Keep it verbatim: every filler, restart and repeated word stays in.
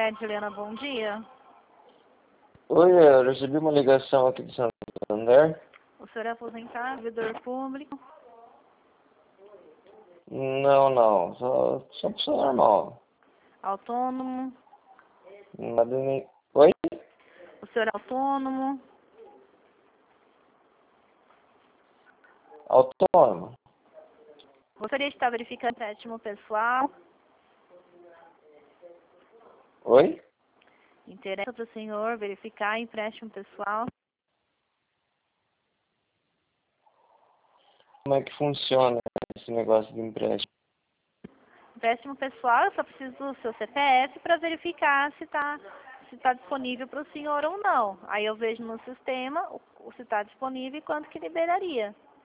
Edilena, bom dia. Oi, eu recebi uma ligação aqui de Santander. O senhor é aposentado, servidor público? Não, não, sou, sou pessoa normal. Autônomo? Nada nem... Oi? O senhor é autônomo? Autônomo? Gostaria de estar verificando empréstimo pessoal? Oi? Interessa para o senhor verificar empréstimo pessoal? Como é que funciona esse negócio de empréstimo? Empréstimo pessoal, eu só preciso do seu C P F para verificar se está se tá disponível para o senhor ou não. Aí eu vejo no sistema o- se está disponível e quanto que liberaria.